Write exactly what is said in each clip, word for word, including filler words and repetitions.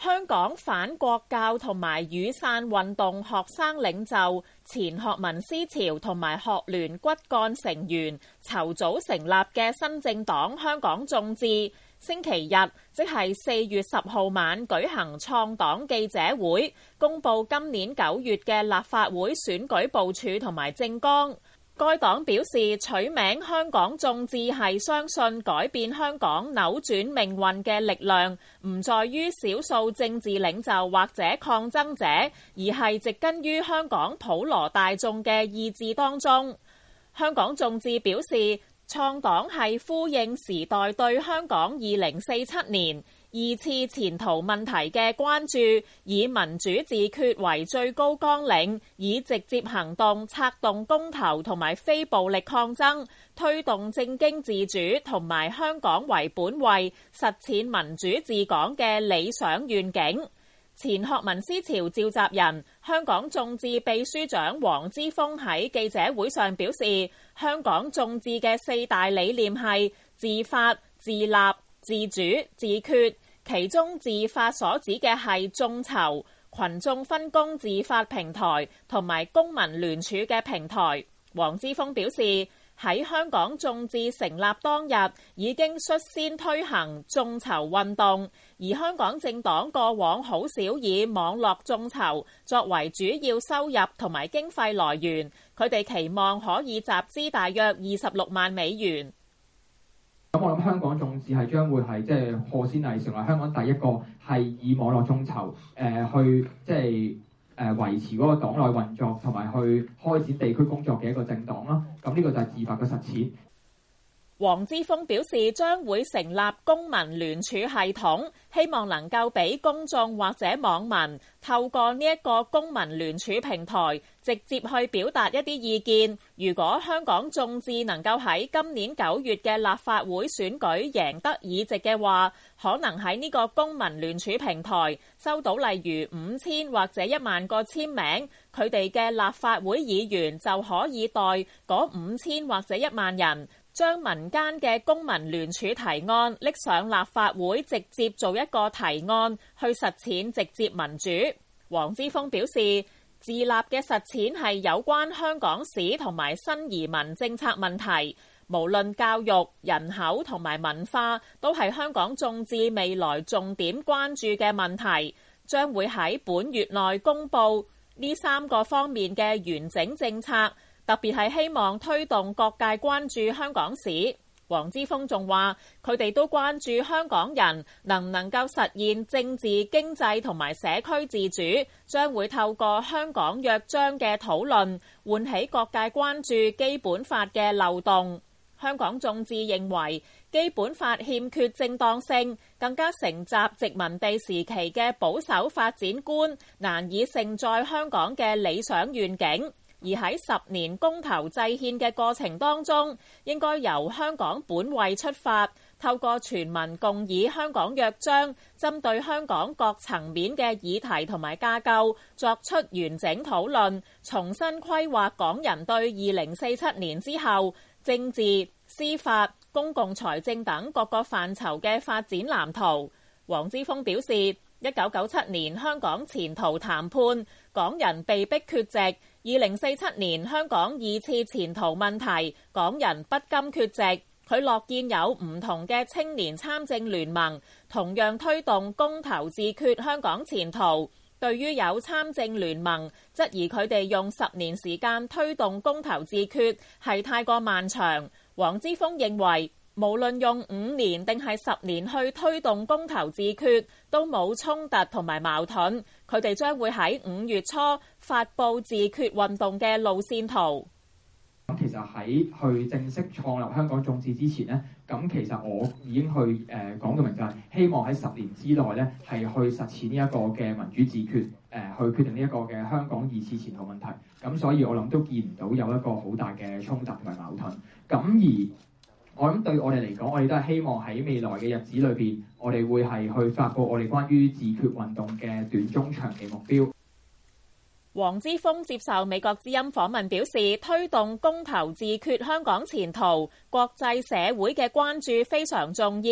香港反國教同埋雨傘運動學生領袖、前學民思潮同埋學聯骨幹成員籌組成立嘅新政黨香港眾志，星期日即係四月十號晚舉行創黨記者會，公佈今年九月嘅立法會選舉部署同埋政綱。該黨表示取名香港眾志係相信改變香港扭轉命運嘅力量唔在於少數政治領袖或者抗爭者，而係植根於香港普羅大眾嘅意志當中。香港眾志表示創黨係呼應時代對香港二零四七年二次前途問題嘅關注，以民主自決為最高綱領，以直接行動策動公投同埋非暴力抗爭，推動政經自主同埋香港為本位，實踐民主治港嘅理想願景。前學民思潮召集人、香港眾志秘書長黃之鋒喺記者會上表示，香港眾志嘅四大理念係自發、自立、自主、自決，其中自發所指嘅係眾籌、群眾分工自發平台同埋公民聯署嘅平台。黃之鋒表示，喺香港眾志成立當日已經率先推行眾籌運動，而香港政黨過往好少以網絡眾籌作為主要收入同埋經費來源，佢哋期望可以集資大約二十六萬美元。 咁我諗香港眾志係將會係即係賀先麗成為香港第一個係以網絡眾籌誒去即係誒維持嗰個黨內運作同埋去開展地區工作嘅一個政黨啦。咁呢個就係自發嘅實踐。 黃之鋒表示將會成立公民聯署系統，希望能夠俾公眾或者網民透過呢一個公民聯署平台直接去表達一啲意見。如果香港眾志能夠喺今年九月嘅立法會選舉贏得議席嘅話，可能喺呢個公民聯署平台收到例如五千或者一萬個簽名，佢哋嘅立法會議員就可以代嗰五千或者一萬人，將民間嘅公民聯署提案拎上立法會，直接做一個提案去實踐直接民主。黃之鋒表示，自立嘅實踐係有關香港史同埋新移民政策問題，無論教育、人口同埋文化，都係香港眾志未來重點關注嘅問題，將會喺本月內公布呢三個方面嘅完整政策。特別係希望推動各界關注香港史。黃之鋒仲話，佢哋都關注香港人能唔能夠實現政治、經濟同埋社區自主，將會透過香港約章嘅討論，喚起各界關注基本法嘅漏洞。香港眾志認為，基本法欠缺正當性，更加承襲殖民地時期嘅保守發展觀，難以承載香港嘅理想願景。而喺十年公投制憲嘅過程當中，應該由香港本位出發，透過全民共議香港約章，針對香港各層面嘅議題同埋架構作出完整討論，重新規劃港人對二零四七年之後政治、司法、公共財政等各個範疇嘅發展藍圖。黃之鋒表示，一九九七年香港前途談判，港人被逼缺席；二零四七年香港二次前途問題，港人不甘缺席。佢樂見有唔同嘅青年參政聯盟，同樣推動公投自決香港前途。對於有參政聯盟質疑佢哋用十年時間推動公投自決係太過漫長，黃之鋒認為，無論用五年定係十年去推動公投自決，都冇衝突同埋矛盾。佢哋將會喺五月初發布自決運動嘅路線圖。 咁其實喺去正式創立香港眾志之前呢，咁其實我已經去誒、呃、講到明，就係希望喺十年之內呢，係去實踐呢一個嘅民主自決，誒、呃、去決定呢一個嘅香港二次前途問題。咁所以我諗都見唔到有一個好大嘅衝突同埋矛盾。咁而我諗對我哋嚟講，我哋都係希望喺未來嘅日子裏邊，我哋會係去發布我哋關於自決運動嘅短中長期目標。 黃之鋒接受美國之音訪問表示，推動公投自決香港前途，國際社會嘅關注非常重要。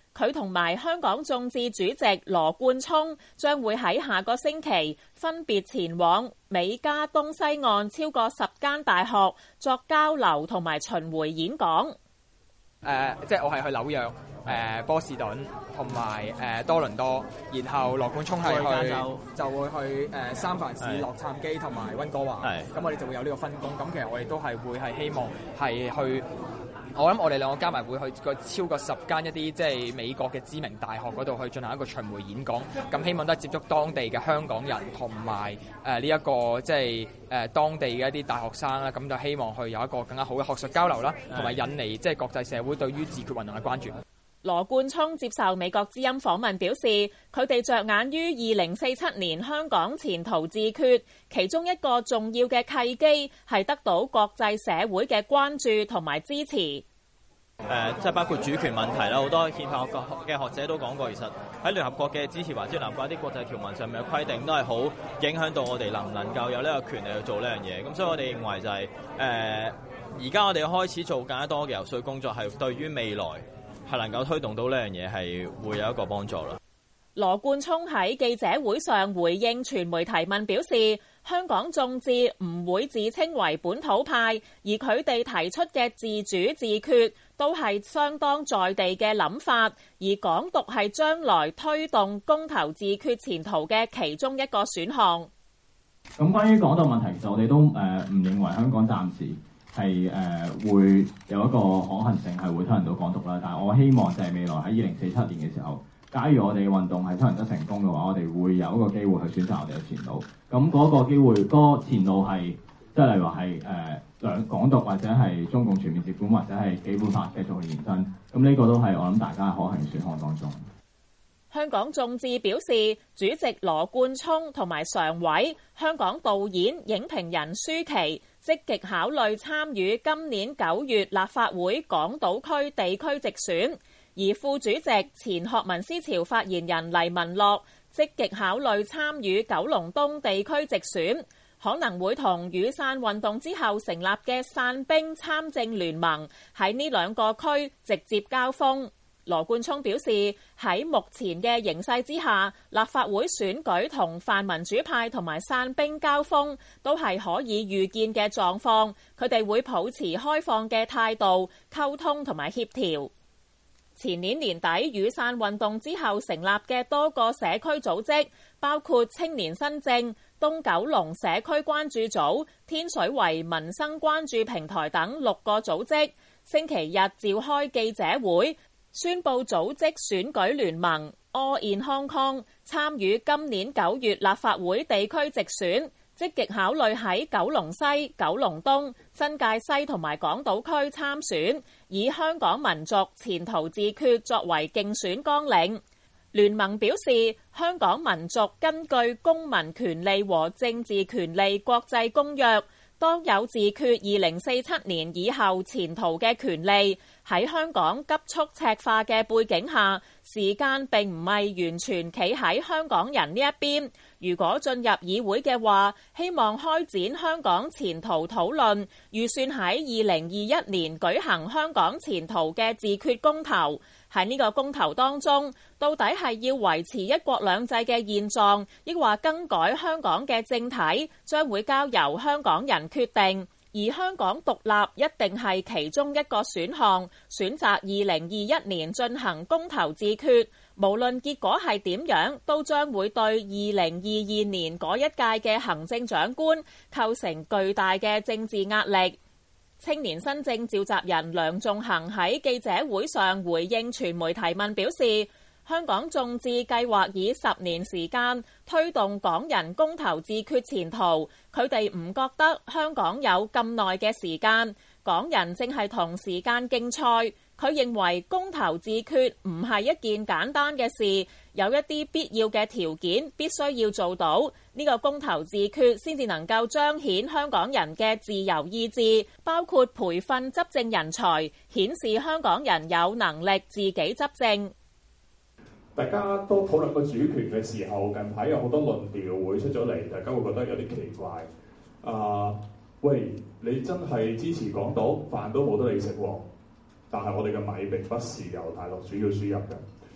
佢同埋香港眾志主席羅冠聰將會喺下個星期分別前往美加東西岸超過十間大學作交流同埋巡迴演講。 誒、呃，即係我係去紐約、誒、呃、波士頓同埋誒多倫多，然後羅冠聰係去就會去誒、呃、三藩市、洛杉磯同埋溫哥華。咁我哋就會有呢個分工。咁其實我哋都係會係希望係去。我諗我哋兩個加埋會去個超過十間一啲即係美國嘅知名大學嗰度去進行一個巡迴演講，咁希望都係接觸當地嘅香港人同埋誒呢一個即係誒當地嘅一啲大學生啦，咁就希望去有一個更加好嘅學術交流啦，同埋引嚟即係國際社會對於自決運動嘅關注。 羅冠聰接受美國之音訪問表示，佢哋着眼於二零四七年香港前途自決，其中一個重要嘅契機係得到國際社會嘅關注同埋支持。誒、 呃，即係包括主權問題啦，好多憲法學嘅學者都講過，其實喺聯合國嘅支持或者聯合國一啲國際條文上面嘅規定，都係好影響到我哋能唔能夠有呢個權利去做呢樣嘢。咁所以我哋認為就係、是、誒，而、呃、家我哋開始做更加多嘅游說工作，係對於未來係能夠推動到呢樣嘢，係會有一個幫助啦。 羅冠聰喺記者會上回應傳媒提問表示，香港眾志唔會自稱為本土派，而佢哋提出嘅自主自決都係相當在地嘅諗法，而港獨係將來推動公投自決前途嘅其中一個選項。 咁關於港獨問題，其實我哋都誒唔認為香港暫時係誒、呃、會有一個可行性係會推行到港獨啦，但係我希望就係未來喺二零四七年嘅時候，假如我哋嘅運動係推行得成功嘅話，我哋會有一個機會去選擇我哋嘅前路。咁嗰個機會，嗰、嗰個前路係即係例如話係誒兩港獨或者係中共全面接管或者係基本法繼續去延伸。咁呢個都係我諗大家可行嘅選項當中。 香港眾志表示，主席羅冠聰同埋常委香港導演、影評人舒琪積極考慮參與今年九月立法會港島區地區直選，而副主席前學民思潮發言人黎文樂積極考慮參與九龍東地區直選，可能會同雨傘運動之後成立嘅傘兵參政聯盟喺呢兩個區直接交鋒。羅冠聰表示，喺目前嘅形勢之下，立法會選舉同泛民主派同埋傘兵交鋒都係可以預見嘅狀況，佢哋會保持開放嘅態度，溝通同埋協調。前年年底雨傘運動之後成立嘅多個社區組織，包括青年新政、東九龍社區關注組、天水圍民生關注平台等六個組織，星期日召開記者會，宣布組織選舉聯盟 All in Hong Kong 參與今年九月立法會地區直選，積極考慮喺九龍西、九龍東、新界西同埋港島區參選，以香港民族前途自決作為競選綱領。聯盟表示，香港民族根據《公民權利和政治權利國際公約》，當有自決二零四七年以後前途嘅權利，喺香港急速赤化嘅背景下，時間並唔係完全企喺香港人呢一邊。如果進入議會嘅話，希望開展香港前途討論，預算喺二零二一年舉行香港前途嘅自決公投。喺呢個公投當中，到底係要維持一國兩制嘅現狀，抑或更改香港嘅政體，將會交由香港人決定。而香港獨立一定係其中一個選項，選擇二零二一年進行公投自決，無論結果係點樣，都將會對二零二二年嗰一屆嘅行政長官構成巨大嘅政治壓力。青年新政召集人梁頌恆喺記者會上回應傳媒提問表示，香港眾志計劃以十年時間推動港人公投自決前途，佢哋唔覺得香港有咁耐嘅時間，港人正係同時間競賽。佢認為公投自決唔係一件簡單嘅事，有一啲必要嘅條件必須要做到，呢個公投自決先至能夠彰顯香港人嘅自由意志，包括培訓執政人才，顯示香港人有能力自己執政。 大家都討論個主權嘅時候，近排有好多論調會出咗嚟，大家會覺得有啲奇怪。啊、呃，喂，你真係支持港島，飯都冇得你食喎。但係我哋嘅米並不是由大陸主要輸入嘅。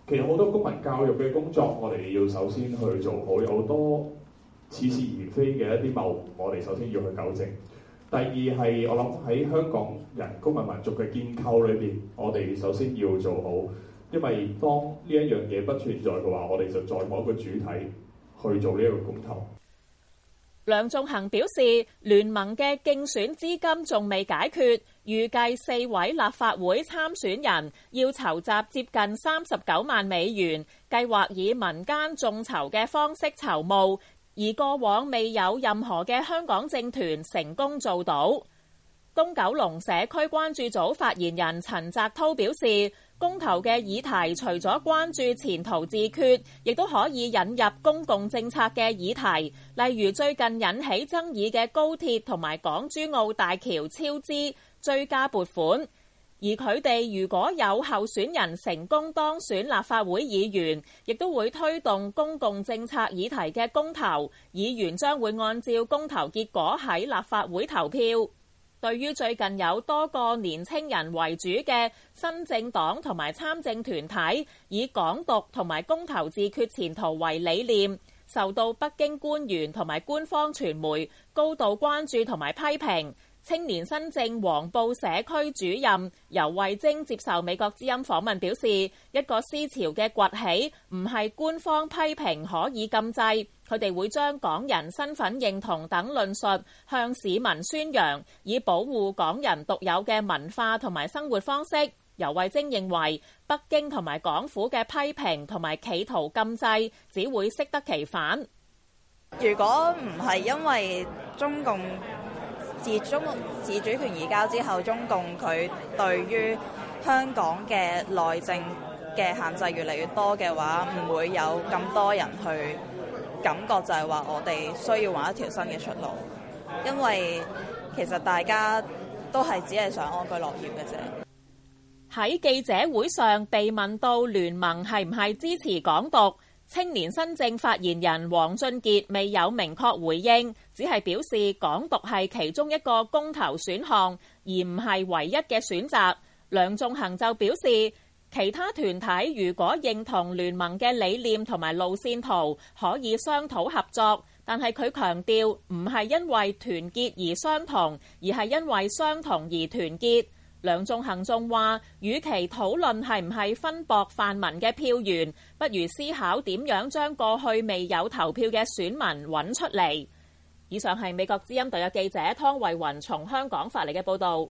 其實好多公民教育嘅工作，我哋要首先去做好，有好多似是而非嘅一啲謬誤，我哋首先要去糾正。第二係我諗喺香港人公民民族嘅建構裏邊，我哋首先要做好，因為當呢一樣嘢不存在嘅話，我哋就再冇一個主體去做呢一個公投。 梁頌恆表示，聯盟嘅競選資金仲未解決，預計四位立法會參選人要籌集接近三十九萬美元，計劃以民間眾籌嘅方式籌募。而過往未有任何嘅香港政團成功做到。東九龍社區關注組發言人陳澤滔表示，公投嘅議題除咗關注前途自決，亦都可以引入公共政策嘅議題，例如最近引起爭議嘅高鐵同埋港珠澳大橋超支追加撥款。而佢哋如果有候選人成功當選立法會議員，亦都會推動公共政策議題嘅公投，議員將會按照公投結果喺立法會投票。對於最近有多個年青人為主嘅新政黨同埋參政團體，以港獨同埋公投自決前途為理念，受到北京官員同埋官方傳媒高度關注同埋批評。青年新政黃埔社區主任游蕙禎接受美國之音訪問表示，一個思潮嘅崛起唔係官方批評可以禁制，佢哋會將港人身份認同等論述向市民宣揚，以保護港人獨有嘅文化同埋生活方式。游蕙禎認為，北京同埋港府嘅批評同埋企圖禁制，只會適得其反。 如果唔係因為中共自中自主權移交之後，中共佢對於香港嘅內政嘅限制越嚟越多嘅話，唔會有咁多人去感覺就係話我哋需要揾一條新嘅出路，因為其實大家都係只係想安居樂業嘅啫。 喺記者會上被問到聯盟係唔係支持港獨，青年新政發言人黃俊傑未有明確回應，只係表示港獨係其中一個公投選項，而唔係唯一嘅選擇。梁頌恆就表示，其他團體如果認同聯盟嘅理念同埋路線圖，可以商討合作，但係佢強調唔係因為團結而相同，而係因為相同而團結。梁頌恆仲話，與其討論係唔係分薄泛民嘅票源，不如思考點樣將過去未有投票嘅選民揾出嚟。以上係美國之音特約記者湯慧雲從香港發嚟嘅報導。